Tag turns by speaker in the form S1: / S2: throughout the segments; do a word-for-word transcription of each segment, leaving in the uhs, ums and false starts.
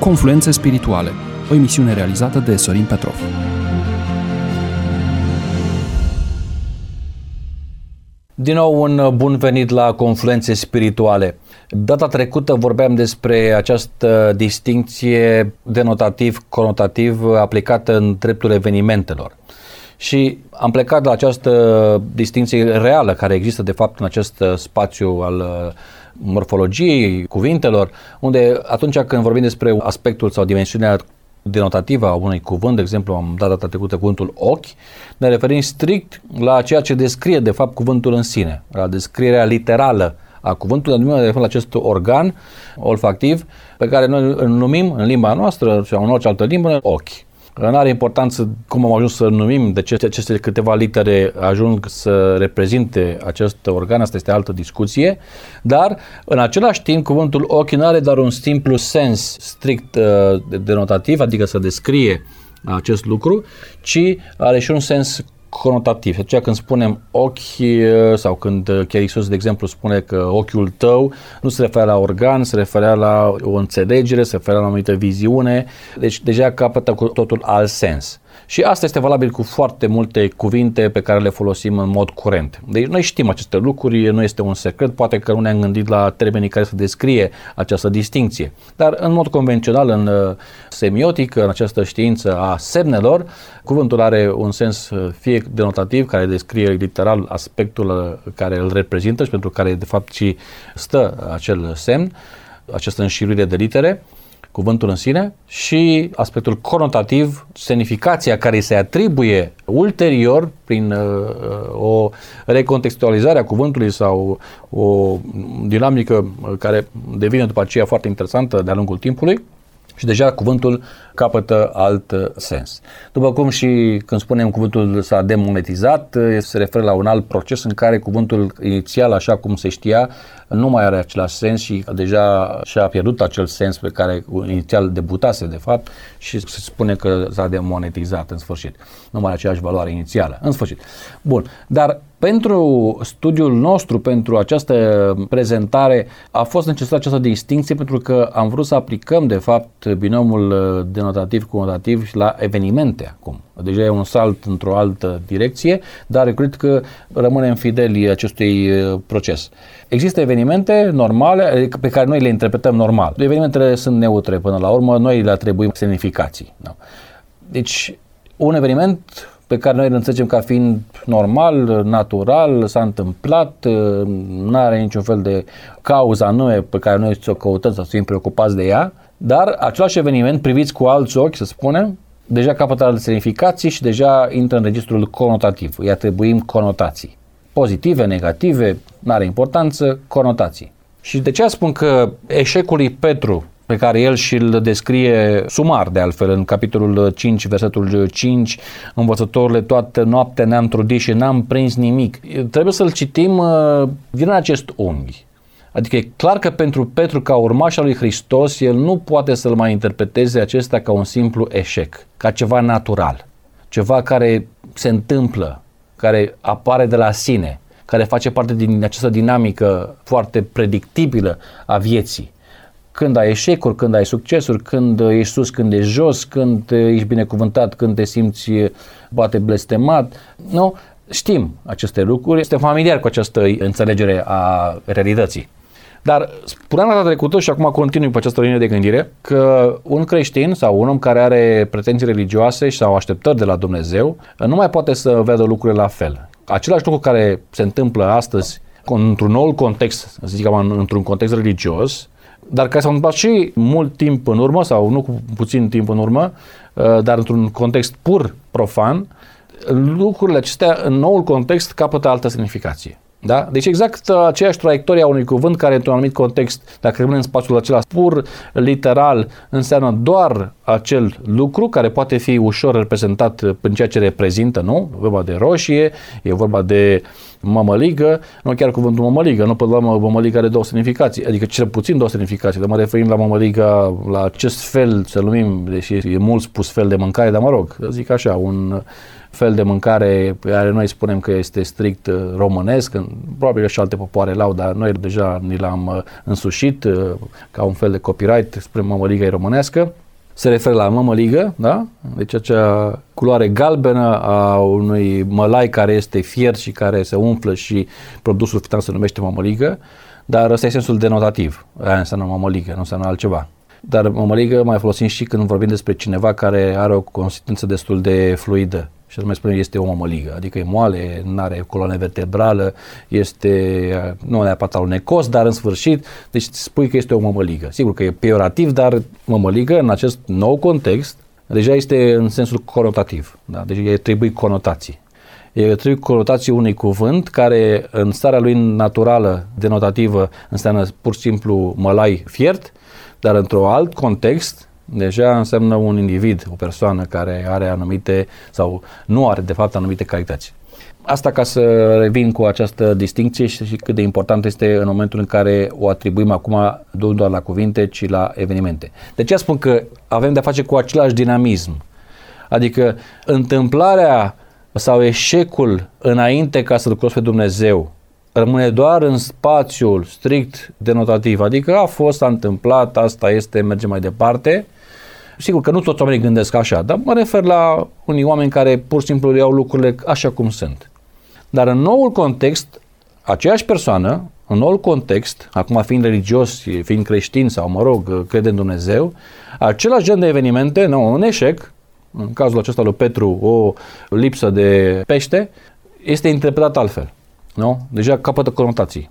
S1: Confluențe spirituale, o emisiune realizată de Sorin Petrov.
S2: Din nou un bun venit la Confluențe spirituale. Data trecută vorbeam despre această distincție denotativ-conotativ aplicată în dreptul evenimentelor. Și am plecat de la această distincție reală care există de fapt în acest spațiu al morfologiei cuvintelor, unde atunci când vorbim despre aspectul sau dimensiunea denotativă a unui cuvânt, de exemplu am dat data trecută cuvântul ochi, ne referim strict la ceea ce descrie de fapt cuvântul în sine, la descrierea literală a cuvântului, ne referim la acest organ olfactiv pe care noi îl numim în limba noastră sau în orice altă limbă ochi. Nu are importanță cum am ajuns să numim, de ce aceste câteva litere ajung să reprezinte acest organ, asta este altă discuție, dar în același timp cuvântul ochi nu are doar un simplu sens strict uh, denotativ, adică să descrie acest lucru, ci are și un sens conotativ. Aceea când spunem ochi sau când chiar Iisus, de exemplu, spune că ochiul tău nu se referă la organ, se referă la o înțelegere, se referă la o anumită viziune, deci deja capătă cu totul alt sens. Și asta este valabil cu foarte multe cuvinte pe care le folosim în mod curent. Deci noi știm aceste lucruri, nu este un secret, poate că nu ne-am gândit la termenii care să descrie această distincție. Dar în mod convențional, în semiotică, în această știință a semnelor, cuvântul are un sens fie denotativ, care descrie literal aspectul care îl reprezintă și pentru care de fapt și stă acel semn, această înșiruire de litere, cuvântul în sine, și aspectul conotativ, semnificația care se atribuie ulterior prin uh, o recontextualizare a cuvântului sau o dinamică care devine după aceea foarte interesantă de-a lungul timpului și deja cuvântul capătă alt sens. După cum și când spunem cuvântul s-a demonetizat, se referă la un alt proces în care cuvântul inițial, așa cum se știa, nu mai are același sens și deja și-a pierdut acel sens pe care inițial debutase de fapt și se spune că s-a demonetizat în sfârșit. Nu mai are aceeași valoare inițială, în sfârșit. Bun, dar pentru studiul nostru, pentru această prezentare, a fost necesară această distincție pentru că am vrut să aplicăm de fapt binomul denotativ-conotativ la evenimente acum. Deja e un salt într-o altă direcție, dar eu cred că rămânem fideli acestui proces. Există evenimente normale pe care noi le interpretăm normal. Evenimentele sunt neutre până la urmă, noi le atribuim semnificații. Da. Deci, un eveniment pe care noi îl înțelegem ca fiind normal, natural, s-a întâmplat, nu are niciun fel de cauză anume pe care noi să o căutăm sau să fim preocupați de ea, dar același eveniment, priviți cu alți ochi, să spunem, deja capătă alte semnificații și deja intră în registrul conotativ. Îi atribuim conotații. Pozitive, negative, nu are importanță, conotații. Și de ce spun că eșecul lui Petru, pe care el și-l descrie sumar de altfel în capitolul cinci, versetul cinci, învățătorile toată noaptea ne-am trudit și n-am prins nimic. Trebuie să-l citim uh, din acest unghi. Adică e clar că pentru Petru, ca urmaș al lui Hristos, el nu poate să-l mai interpreteze acesta ca un simplu eșec, ca ceva natural, ceva care se întâmplă, care apare de la sine, care face parte din această dinamică foarte predictibilă a vieții. Când ai eșecuri, când ai succesuri, când ești sus, când ești jos, când ești binecuvântat, când te simți poate blestemat. Nu? Știm aceste lucruri, este familiar cu această înțelegere a realității. Dar spuneam data trecută și acum continui pe această linie de gândire că un creștin sau un om care are pretenții religioase sau așteptări de la Dumnezeu nu mai poate să vadă lucrurile la fel. Același lucru care se întâmplă astăzi într-un nou context, să zic într-un context religios, dar care s-a întâmplat și mult timp în urmă sau nu cu puțin timp în urmă, dar într-un context pur profan, lucrurile acestea în noul context capătă altă semnificație. Da? Deci exact aceeași traiectorie a unui cuvânt care într-un anumit context, dacă rămâne în spațiul acela pur literal, înseamnă doar acel lucru care poate fi ușor reprezentat prin ceea ce reprezintă, nu? E vorba de roșie, e vorba de mămăligă, nu chiar cuvântul mămăligă, nu până la urmă mămăligă are două semnificații, adică cel puțin două semnificații, dar mă referim la mămăliga, la acest fel, să numim, deși e mult spus fel de mâncare, dar mă rog, zic așa, un fel de mâncare pe care noi spunem că este strict românesc, probabil că și alte popoare l-au, dar noi deja ni l-am însușit ca un fel de copyright spre mămăliga românească. Se referă la mămăligă, da? Deci acea culoare galbenă a unui mălai care este fiert și care se umflă și produsul final se numește mămăligă, dar ăsta e sensul denotativ. Aia înseamnă mămăligă, nu înseamnă altceva. Dar mămăligă mai folosim și când vorbim despre cineva care are o consistență destul de fluidă. Și să mai spunem, este o mămăligă, adică e moale, nu are coloană vertebrală, este, nu neapărat alunecos, dar în sfârșit, deci spui că este o mămăligă. Sigur că e peiorativ, dar mămăligă în acest nou context deja este în sensul conotativ, da? Deci e trebuie conotații. E trebuie conotații unui cuvânt care în starea lui naturală, denotativă, înseamnă pur și simplu mălai fiert, dar într-un alt context deja înseamnă un individ, o persoană care are anumite sau nu are de fapt anumite calități. Asta ca să revin cu această distincție și cât de important este în momentul în care o atribuim acum nu doar la cuvinte, ci la evenimente. De ce spun că avem de-a face cu același dinamism? Adică întâmplarea sau eșecul înainte ca să-L cunosc pe Dumnezeu rămâne doar în spațiul strict denotativ, adică a fost, a întâmplat, asta este, merge mai departe. Sigur că nu toți oamenii gândesc așa, dar mă refer la unii oameni care pur și simplu iau lucrurile așa cum sunt. Dar în noul context, aceeași persoană, în noul context, acum fiind religios, fiind creștin sau, mă rog, crede în Dumnezeu, același gen de evenimente, nu, un eșec, în cazul acesta lui Petru, o lipsă de pește, este interpretat altfel. Nu? Deja capătă conotații.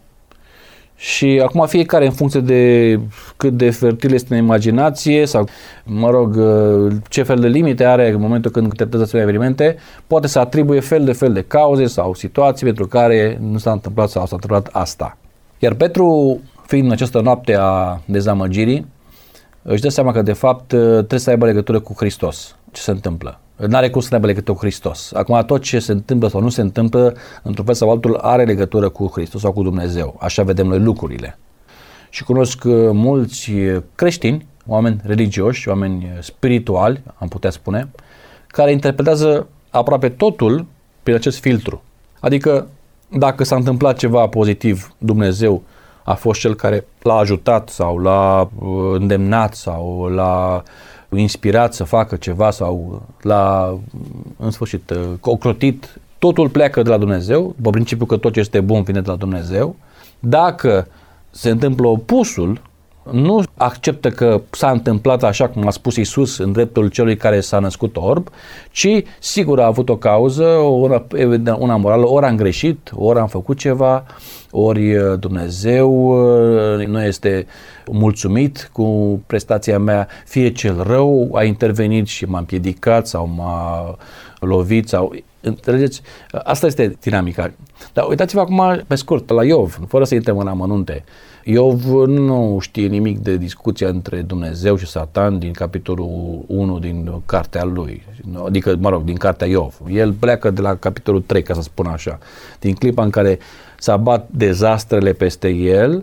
S2: Și acum fiecare, în funcție de cât de fertil este în imaginație sau, mă rog, ce fel de limite are în momentul când interpretează asemenea evenimente, poate să atribuie fel de fel de cauze sau situații pentru care nu s-a întâmplat sau s-a întâmplat asta. Iar Petru, fiind în această noapte a dezamăgirii, își dă seama că de fapt trebuie să aibă legătură cu Hristos. Ce se întâmplă? N-are cum să ne aibă legătură cu Hristos. Acum tot ce se întâmplă sau nu se întâmplă, într-un fel sau altul, are legătură cu Hristos sau cu Dumnezeu. Așa vedem noi lucrurile. Și cunosc mulți creștini, oameni religioși, oameni spirituali, am putea spune, care interpretează aproape totul prin acest filtru. Adică dacă s-a întâmplat ceva pozitiv, Dumnezeu a fost cel care l-a ajutat sau l-a îndemnat sau l-a inspirat să facă ceva sau l-a, în sfârșit, ocrotit, totul pleacă de la Dumnezeu, pe principiu că tot ce este bun vine de la Dumnezeu. Dacă se întâmplă opusul, nu acceptă că s-a întâmplat așa cum a spus Iisus în dreptul celui care s-a născut orb, ci sigur a avut o cauză, una, una morală, ori am greșit, ori am făcut ceva, ori Dumnezeu nu este mulțumit cu prestația mea, fie cel rău a intervenit și m-a împiedicat sau m-a lovit sau... Înțelegeți? Asta este dinamica. Dar uitați-vă acum pe scurt la Iov, fără să intrăm în amănunte. Iov nu știe nimic de discuția între Dumnezeu și Satan din capitolul unu din cartea lui, adică, mă rog, din cartea Iov. El pleacă de la capitolul trei, ca să spun așa, din clipa în care se abat dezastrele peste el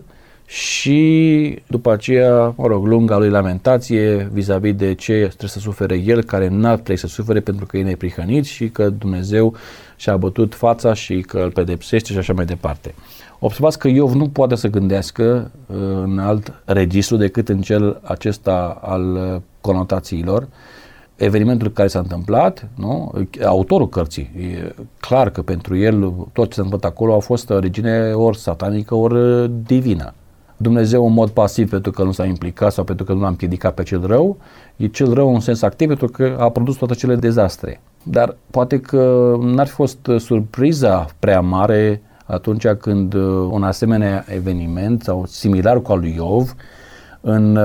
S2: și după aceea, mă rog, lunga lui lamentație vis-a-vis de ce trebuie să sufere el, care n-ar trebui să sufere pentru că e neprihănit și că Dumnezeu și-a bătut fața și că îl pedepsește și așa mai departe. Observați că Iov nu poate să gândească în alt registru decât în cel acesta al conotațiilor. Evenimentul care s-a întâmplat, nu? Autorul cărții, e clar că pentru el tot ce s-a întâmplat acolo a fost origine ori satanică, ori divină. Dumnezeu în mod pasiv pentru că nu s-a implicat sau pentru că nu l-a împiedicat pe cel rău, e cel rău în sens activ pentru că a produs toate cele dezastre. Dar poate că n-ar fi fost surpriza prea mare atunci când un asemenea eveniment sau similar cu al lui Iov, în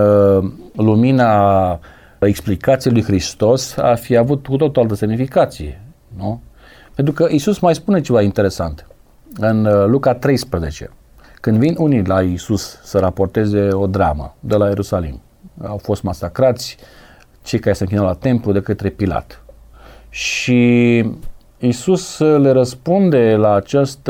S2: lumina explicației lui Hristos, ar fi avut cu tot o altă semnificație, nu? Pentru că Iisus mai spune ceva interesant în Luca treisprezece. Când vin unii la Iisus să raporteze o dramă de la Ierusalim, au fost masacrați cei care se închinau la templu de către Pilat. Și Iisus le răspunde la această,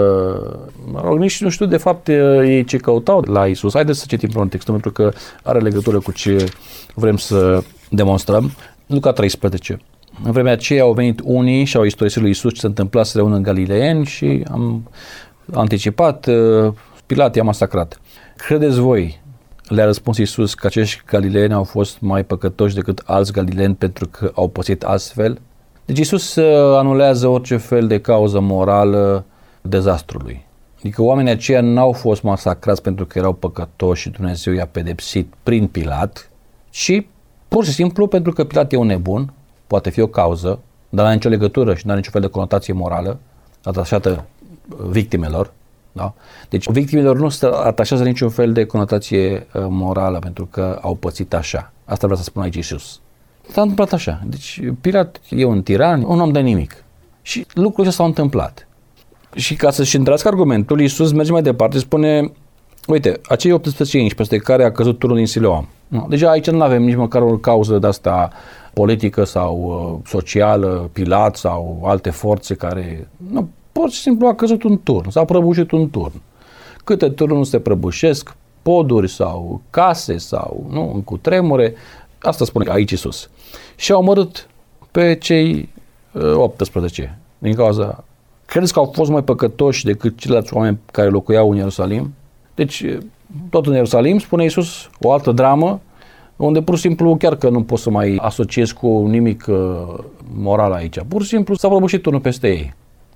S2: mă rog, nici nu știu de fapt ei ce căutau la Iisus. Haideți să citim în textul pentru că are legătură cu ce vrem să demonstrăm. Luca treisprezece. În vremea aceea au venit unii și au istorisit lui Iisus ce se întâmplase unul în Galileeni și am anticipat, Pilat i-a masacrat. Credeți voi, le-a răspuns Iisus, că acești galileeni au fost mai păcătoși decât alți galileeni pentru că au pățit astfel? Deci Iisus anulează orice fel de cauză morală dezastrului. Adică oamenii aceia n-au fost masacrați pentru că erau păcătoși și Dumnezeu i-a pedepsit prin Pilat, ci pur și simplu pentru că Pilat e un nebun, poate fi o cauză, dar nu are nicio legătură și nu are niciun fel de conotație morală atașată victimelor. Da? Deci victimelor nu se atașează niciun fel de conotație morală pentru că au pățit așa. Asta vrea să spun aici Iisus. S-a întâmplat așa. Deci Pilat e un tiran, un om de nimic. Și lucrurile s-au întâmplat. Și ca să-și întrească argumentul, Iisus merge mai departe și spune, uite, acei optsprezece inși peste care a căzut turnul din Siloam. No, deja aici nu avem nici măcar o cauză de asta politică sau uh, socială, Pilat sau alte forțe care... Nu, pur și simplu a căzut un turn, s-a prăbușit un turn. Câte turnuri se prăbușesc, poduri sau case sau nu, în cutremure, asta spune aici Iisus. Și au omorât pe cei uh, optsprezece din cauza... Credeți că au fost mai păcătoși decât ceilalți oameni care locuiau în Ierusalim? Deci, tot în Ierusalim, spune Iisus, o altă dramă, unde pur și simplu chiar că nu poți să mai asociezi cu nimic uh, moral aici. Pur și simplu s-a prăbușit unul peste ei.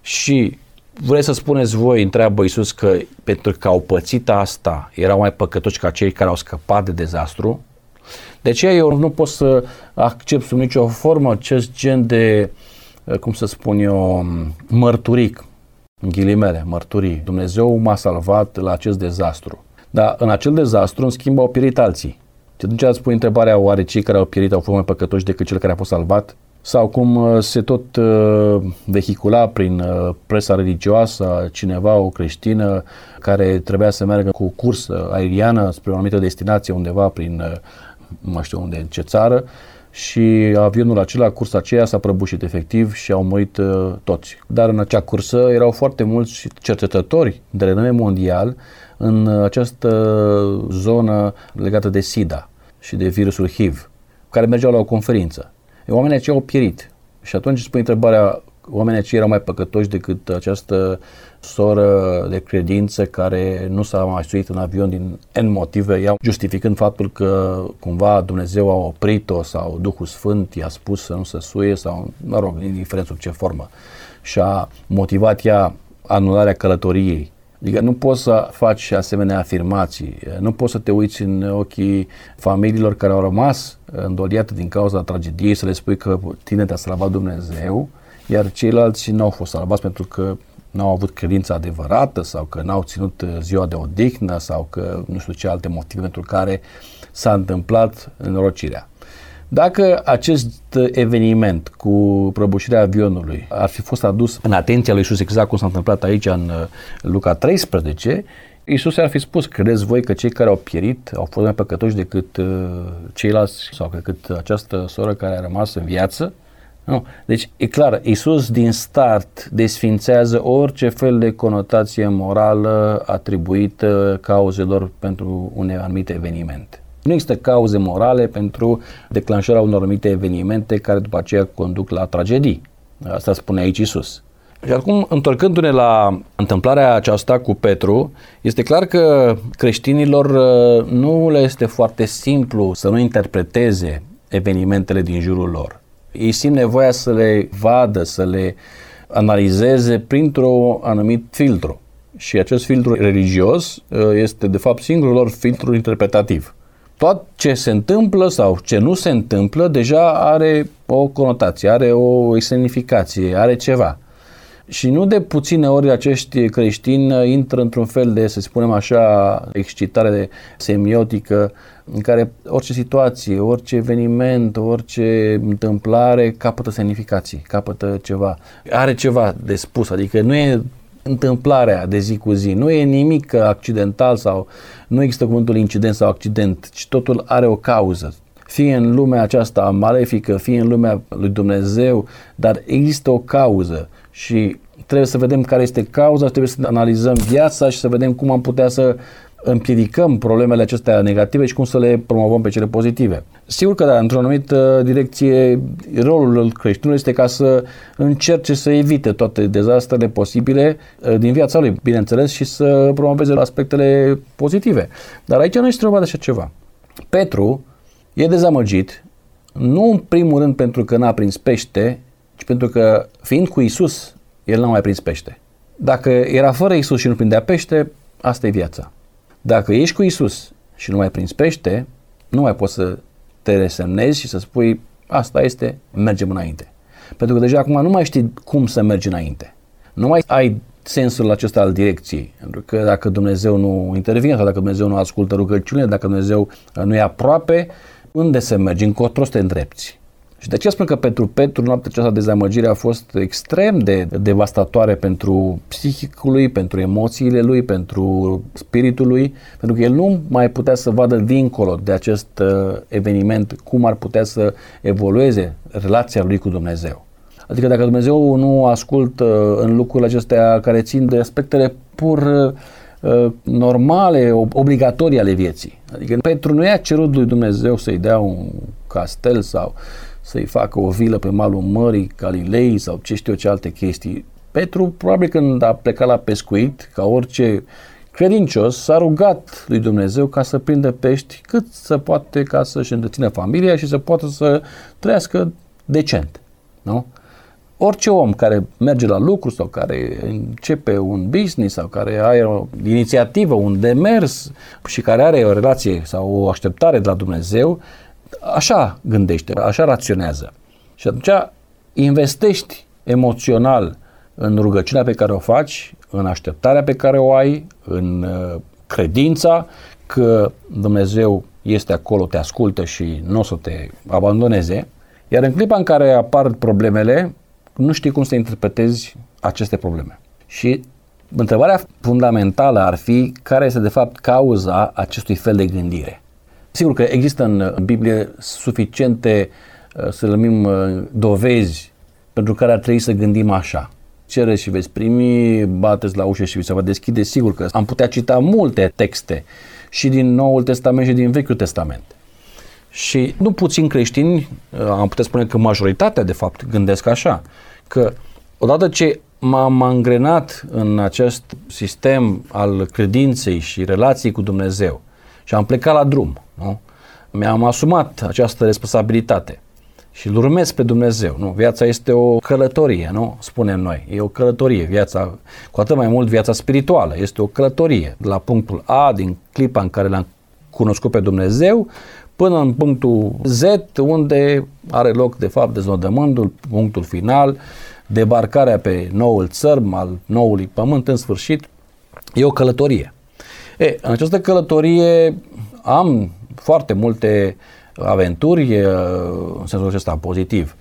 S2: Și vreți să spuneți voi, întreabă Iisus, că pentru că au pățit asta, erau mai păcătoși ca cei care au scăpat de dezastru? De aceea eu nu pot să accept sub nicio formă acest gen de, cum să spun eu, mărturic, în ghilimele, mărturii. Dumnezeu m-a salvat la acest dezastru. Dar în acel dezastru, în schimb, au pierit alții. Și atunci îți pui întrebarea, oare cei care au pierit au fost mai păcătoși decât cel care a fost salvat? Sau cum se tot uh, vehicula prin uh, presa religioasă cineva, o creștină, care trebuia să meargă cu cursă aeriană spre o anumită destinație undeva prin, uh, nu mai știu unde, în ce țară, și avionul acela, cursa aceea s-a prăbușit efectiv și au murit uh, toți. Dar în acea cursă erau foarte mulți cercetători de renume mondial în această zonă legată de SIDA și de virusul H I V, care mergeau la o conferință. Oamenii aceia au pierit. Și atunci îți pui întrebarea, oamenii aceia erau mai păcătoși decât această soră de credință care nu s-a mai suit în avion din N motive, iau justificând faptul că cumva Dumnezeu a oprit-o sau Duhul Sfânt i-a spus să nu se suie sau, mă rog, indiferent sub ce formă. Și a motivat ea anularea călătoriei. Adică nu poți să faci asemenea afirmații, nu poți să te uiți în ochii familiilor care au rămas îndoliate din cauza tragediei, să le spui că tine te-a salvat Dumnezeu, iar ceilalți nu au fost salvați pentru că n-au avut credința adevărată sau că n-au ținut ziua de odihnă sau că nu știu ce alte motive pentru care s-a întâmplat nenorocirea. Dacă acest eveniment cu prăbușirea avionului ar fi fost adus în atenția lui Iisus, exact cum s-a întâmplat aici în Luca treisprezece, Iisus ar fi spus, credeți voi că cei care au pierit au fost mai păcătoși decât ceilalți sau decât această soră care a rămas în viață? Nu. Deci e clar, Iisus din start desfințează orice fel de conotație morală atribuită cauzelor pentru un anumit eveniment. Nu există cauze morale pentru declanșarea unor anumite evenimente care după aceea conduc la tragedii. Asta spune aici Iisus. Și acum, întorcându-ne la întâmplarea aceasta cu Petru, este clar că creștinilor nu le este foarte simplu să nu interpreteze evenimentele din jurul lor. Ei simt nevoia să le vadă, să le analizeze printr-un anumit filtru. Și acest filtru religios este, de fapt, singurul lor filtru interpretativ. Tot ce se întâmplă sau ce nu se întâmplă deja are o conotație, are o semnificație, are ceva. Și nu de puține ori acești creștini intră într-un fel de, să spunem așa, excitare semiotică în care orice situație, orice eveniment, orice întâmplare capătă semnificații, capătă ceva. Are ceva de spus, adică nu e întâmplarea de zi cu zi, nu e nimic accidental sau nu există cuvântul incident sau accident, ci totul are o cauză. fie în lumea aceasta malefică, fie în lumea lui Dumnezeu, dar există o cauză și trebuie să vedem care este cauza, trebuie să analizăm viața și să vedem cum am putea să împiedicăm problemele acestea negative și cum să le promovăm pe cele pozitive. Sigur că, da, într-o anumită direcție, rolul creștinului este ca să încerce să evite toate dezastrele posibile din viața lui, bineînțeles, și să promoveze aspectele pozitive. Dar aici nu este vorba de așa ceva. Petru e dezamăgit, nu în primul rând pentru că n-a prins pește, ci pentru că, fiind cu Iisus, el n-a mai prins pește. Dacă era fără Iisus și nu prindea pește, asta e viața. Dacă ești cu Iisus și nu mai prinzi pește, nu mai poți să te resemnezi și să spui asta este, mergem înainte. Pentru că deja acum nu mai știi cum să mergi înainte. Nu mai ai sensul acesta al direcției. Pentru că dacă Dumnezeu nu intervine sau dacă Dumnezeu nu ascultă rugăciunile, dacă Dumnezeu nu e aproape, unde să mergi? Încotro să te îndrepți. Și de aceea spun că pentru Petru noaptea aceasta dezamăgire a fost extrem de devastatoare pentru psihicul lui, pentru emoțiile lui, pentru spiritul lui, pentru că el nu mai putea să vadă dincolo de acest uh, eveniment cum ar putea să evolueze relația lui cu Dumnezeu. Adică dacă Dumnezeu nu ascultă uh, în lucrurile acestea care țin de aspectele pur uh, normale, obligatorii ale vieții. Adică Petru nu i-a cerut lui Dumnezeu să-i dea un castel sau să-i facă o vilă pe malul mării Galilei sau ce știu eu ce alte chestii. Petru, probabil când a plecat la pescuit, ca orice credincios, s-a rugat lui Dumnezeu ca să prindă pești cât să poate ca să-și întrețină familia și să poată să trăiască decent. Nu? Orice om care merge la lucru sau care începe un business sau care are o inițiativă, un demers și care are o relație sau o așteptare de la Dumnezeu, așa gândește, așa raționează. Și atunci investești emoțional în rugăciunea pe care o faci, în așteptarea pe care o ai, în credința că Dumnezeu este acolo, te ascultă și nu o să te abandoneze. Iar în clipa în care apar problemele, nu știi cum să interpretezi aceste probleme. Și întrebarea fundamentală ar fi care este de fapt cauza acestui fel de gândire. Sigur că există în Biblie suficiente, să numim, dovezi pentru care ar trebui să gândim așa. Cereți și veți primi, bateți la ușă și vi se va deschide. Sigur că am putea cita multe texte și din Noul Testament și din Vechiul Testament. Și nu puțin creștini, am putea spune că majoritatea de fapt gândesc așa, că odată ce m-am angrenat în acest sistem al credinței și relației cu Dumnezeu și am plecat la drum, nu? Mi-am asumat această responsabilitate și îl urmez pe Dumnezeu. Nu? Viața este o călătorie, nu? Spunem noi. E o călătorie. Viața, cu atât mai mult viața spirituală, este o călătorie. De la punctul A, din clipa în care l-am cunoscut pe Dumnezeu, până în punctul Z, unde are loc, de fapt, deznodământul, punctul final, debarcarea pe noul țărm al noului pământ, în sfârșit, e o călătorie. E, în această călătorie am foarte multe aventuri, în sensul acesta pozitiv,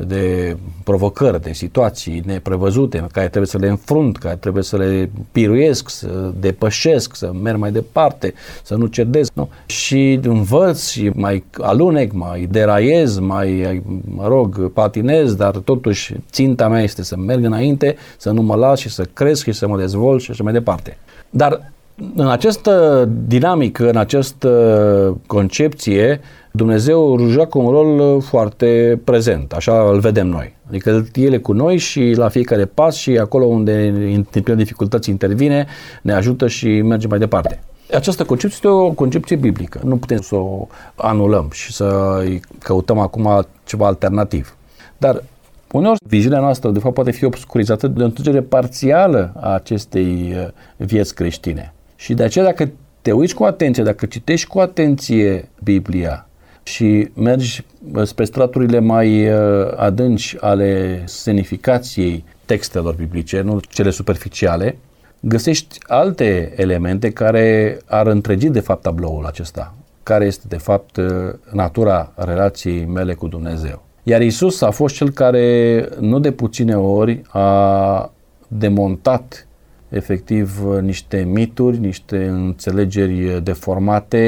S2: de provocări, de situații neprevăzute, care trebuie să le înfrunt, care trebuie să le piruiesc, să depășesc, să merg mai departe, să nu cedez. Nu? Și învăț și mai alunec, mai deraiez, mai, mă rog, patinez, dar totuși ținta mea este să merg înainte, să nu mă las și să cresc și să mă dezvolt și așa mai departe. Dar în această dinamică, în această concepție, Dumnezeu joacă un rol foarte prezent, așa îl vedem noi. Adică El e cu noi și la fiecare pas și acolo unde întâlnim dificultăți intervine, ne ajută și merge mai departe. Această concepție este o concepție biblică. Nu putem să o anulăm și să căutăm acum ceva alternativ. Dar uneori viziunea noastră de fapt poate fi obscurizată de o înțelegere parțială a acestei vieți creștine. Și de aceea dacă te uiți cu atenție, dacă citești cu atenție Biblia și mergi spre straturile mai adânci ale semnificației textelor biblice, nu cele superficiale, găsești alte elemente care ar întregi de fapt tabloul acesta, care este de fapt natura relației mele cu Dumnezeu. Iar Iisus a fost cel care nu de puține ori a demontat efectiv niște mituri, niște înțelegeri deformate,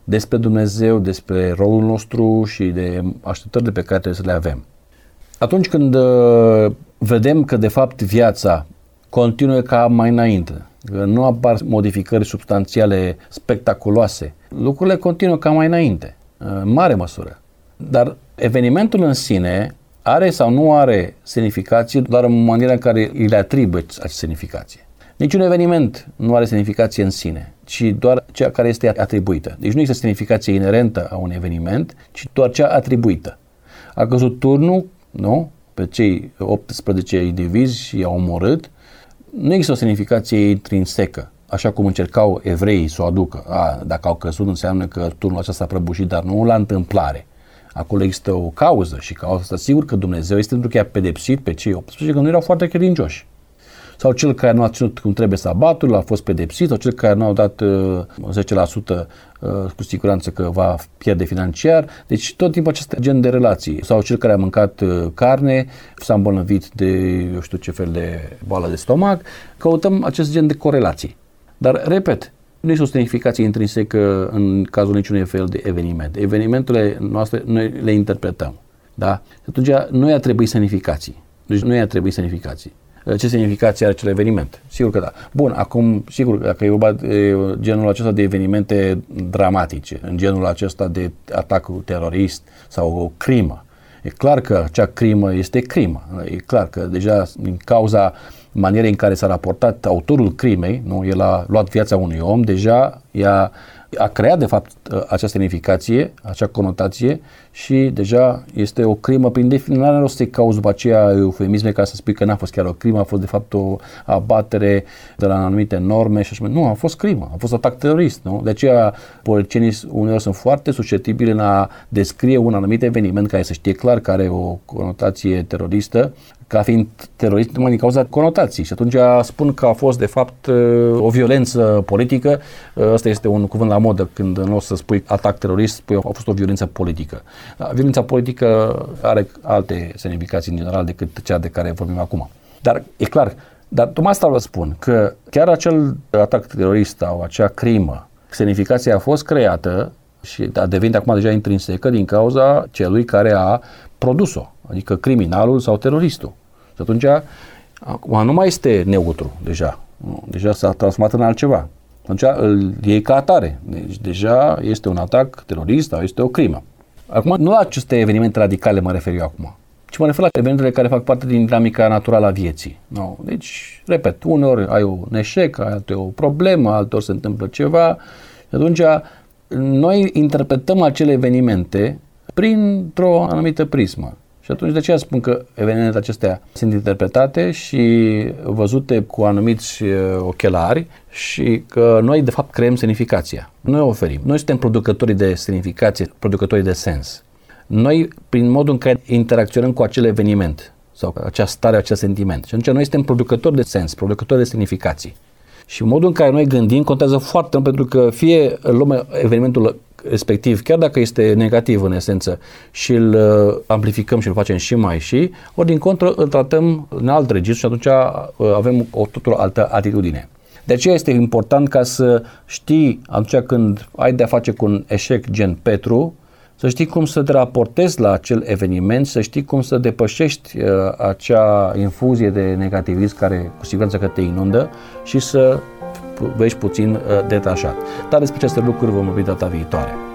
S2: despre Dumnezeu, despre rolul nostru și de așteptările pe care trebuie să le avem. Atunci când uh, vedem că de fapt viața continuă ca mai înainte, că nu apar modificări substanțiale spectaculoase, lucrurile continuă ca mai înainte, în mare măsură. Dar evenimentul în sine are sau nu are semnificație doar în maniera în care îi le atribuie această semnificație. Niciun eveniment nu are semnificație în sine, ci doar cea care este atribuită. Deci nu există semnificație inerentă a unui eveniment, ci doar cea atribuită. A căzut turnul, nu? Pe cei optsprezece indivizi și i-au omorât. Nu există o semnificație intrinsecă, așa cum încercau evreii să o aducă. A, dacă au căzut înseamnă că turnul acesta a prăbușit, dar nu la întâmplare. Acolo există o cauză și cauza asta sigur că Dumnezeu este pentru că i-a pedepsit pe cei optsprezece că nu erau foarte credincioși. Sau cel care nu a ținut cum trebuie sabatul a fost pedepsit, sau cel care nu a dat uh, zece la sută uh, cu siguranță că va pierde financiar. Deci tot timpul acest gen de relații. Sau cel care a mâncat uh, carne, s-a îmbolnăvit de eu știu ce fel de boală de stomac. Căutăm acest gen de corelații. Dar, repet, nu este o semnificație intrinsecă în cazul niciunui fel de eveniment. Evenimentele noastre noi le interpretăm. Da? Atunci nu i-a trebuit semnificații. Deci nu i-a trebuit semnificații. Ce semnificație are acel eveniment? Sigur că da. Bun, acum, sigur, dacă e vorba de genul acesta de evenimente dramatice, în genul acesta de atac terorist sau o crimă, e clar că acea crimă este crimă. E clar că deja din cauza manierei în care s-a raportat autorul crimei, nu, el a luat viața unui om, deja ea a creat de fapt acea semnificație, acea conotație și deja este o crimă prin definiție. Nu are rost să-i cauzi după aceea eufemisme ca să spui că n-a fost chiar o crimă, a fost de fapt o abatere de la anumite norme și așa. Nu, a fost crimă, a fost atac terorist. Nu? De aceea politicienii uneori sunt foarte susceptibili în a descrie un anumit eveniment care să știe clar că are o conotație teroristă, ca fiind terorist numai din cauza conotației. Și atunci spun că a fost de fapt o violență politică. Asta este un cuvânt la modă când în loc să spui atac terorist, spui a fost o violență politică. Violența politică are alte semnificații în general decât cea de care vorbim acum. Dar e clar, dar tocmai asta vă spun, că chiar acel atac terorist sau acea crimă, semnificația a fost creată și a devenit acum deja intrinsecă din cauza celui care a produs-o, adică criminalul sau teroristul. Și atunci, acum nu mai este neutru deja, deja s-a transformat în altceva. Atunci îl iei ca atare, deci deja este un atac terorist sau este o crimă. Acum, nu la aceste evenimente radicale mă refer eu acum, ci mă refer la evenimentele care fac parte din dinamica naturală a vieții. No. Deci, repet, uneori ai un eșec, alteori o problemă, alteori se întâmplă ceva și atunci noi interpretăm acele evenimente printr-o anumită prismă. Și atunci de aceea spun că evenimentele acestea sunt interpretate și văzute cu anumiți ochelari și că noi de fapt creăm semnificația. Noi o oferim. Noi suntem producătorii de semnificație, producătorii de sens. Noi, prin modul în care interacționăm cu acel eveniment sau acea stare, acel sentiment. Și atunci noi suntem producători de sens, producători de semnificații. Și modul în care noi gândim contează foarte mult, pentru că fie luăm evenimentul respectiv, chiar dacă este negativ în esență, și îl amplificăm și îl facem și mai și, ori din contră îl tratăm în alt registru și atunci avem o totul altă atitudine. De aceea este important ca să știi, atunci când ai de-a face cu un eșec gen Petru, să știi cum să te raportezi la acel eveniment, să știi cum să depășești uh, acea infuzie de negativism care cu siguranță că te inundă și să vezi puțin uh, detașat. Dar despre aceste lucruri vom vorbi data viitoare.